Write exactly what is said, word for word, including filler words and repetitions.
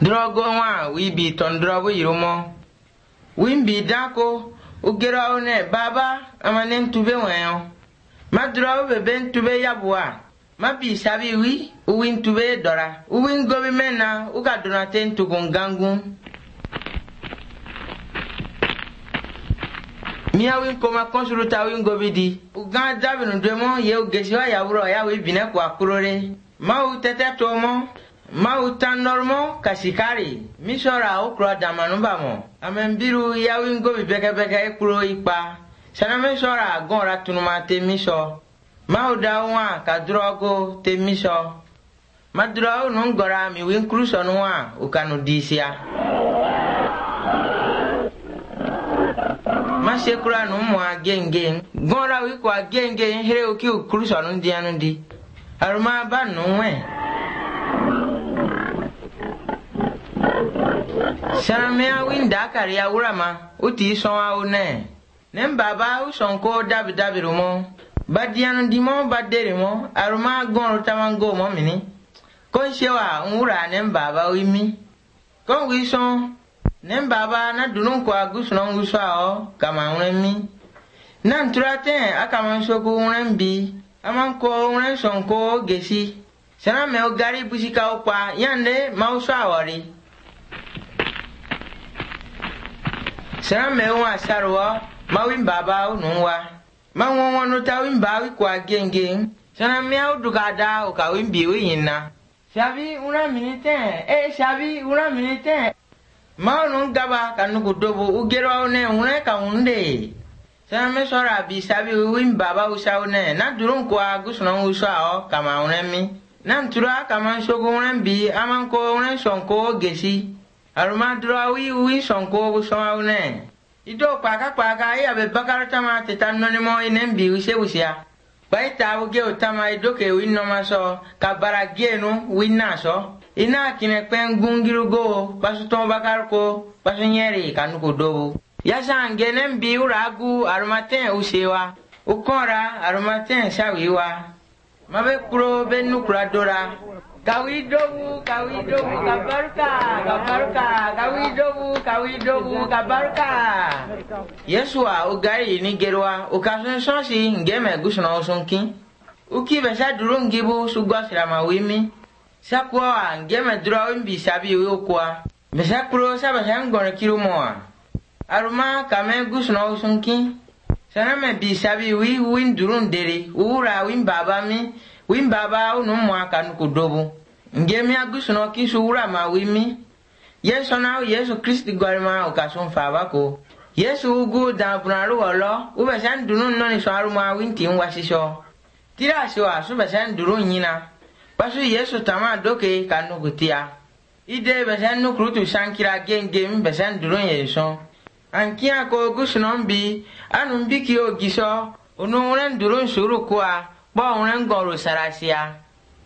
Drogo wa wi bi ton drogo yirumo. Win bi dako ugera one baba amanen tube wayo. Ma drogo be ben tube yabwa. Ma bi sabi wi uwin tube dora. Uwin gobi mena uga donaten tugun gangun. Mia win koma konsulta win gobi di. Ugan dabi no demo ye ugesiwa ya wuro ya wi bine kwa kurore. Ma u tete tomo. Ma u tan normo kasikari. Misora okro damanuba mo. Amembiru ya win gobi beke beke ekuro ipa. Sana misora gonra tunuma te miso. Ma u da wa ka drogo te miso. Ma drogo nungora mi win kruso nwa ukanu disia. Ma sekura no mo agenge gonra wi ko agenge here o ki ukruso no ndi anu ndi aruma ba no we Saramea winda kari ya urama uti so a one ne baba u sonko dabi dabi rumo badianu dimo badere mo aruma gonro tamango mo mini kon shewa unura ne baba wimi kon wi son nem baba na dunun kwa gusno nguswa o kama unemi nan turate akama shoku unembi aman ko unen sonko gesi sana me o gari busika o kwa yande mauswa wori sana me wa sarwa mawin baba unwa manwon wonu tawin bawi kwa genge sana me o dugada o kawin biwi yinna shabi una minute eh shabi una minute Maunu gaba kanuku dobo ugero one une ka unde. Sana me sora bi sabi win baba usaune na durun kwa gusno uswa o kama unemi. Na ntura kama shogo unembi amanko unen sonko gesi. Aruma dura wi wi sonko uswa une. Ido paka paka ya be bakara tama tetanno mo inembi use usia. Baita uge utama idoke win no maso ka baragenu win naso. Ina kine kwen gungirugo pasu ton bakar ko pasu nyeri kanuko dobu yasa ngenen bi uragu arumaten usewa ukora arumaten sawiwa mabe kuro benu kura dora kawi dobu kawi dobu kabarka kabarka kawi dobu kawi dobu kabarka Yesua ugari ni gerwa ukasun sonsi ngeme gusno sonki uki besa durungibu sugosira mawimi Sakwa ngeme drawing bi sabi ukwa. Mesakro saba sangona kirumoa. Aruma kame gusno sunki. Sana me bi sabi wi win durun dere. Ura win baba mi. Win baba unu mwa kanuku dobu. Ngeme agusno kisu ura ma wimi. Yesu na Yesu Kristi gwarima ukasun fabako. Yesu ugu da bunaru wolo. Ube san durun noni so aruma winti nwasisho. Tira siwa sube san durun nyina. Pasu Yesu tama doke kanu gutia. Ide besen nukrutu sankira gengem besen durun yeson. Ankia ko gusnombi anumbi ki o giso. Unu unen durun suru kwa. Ba unen goro sarasia.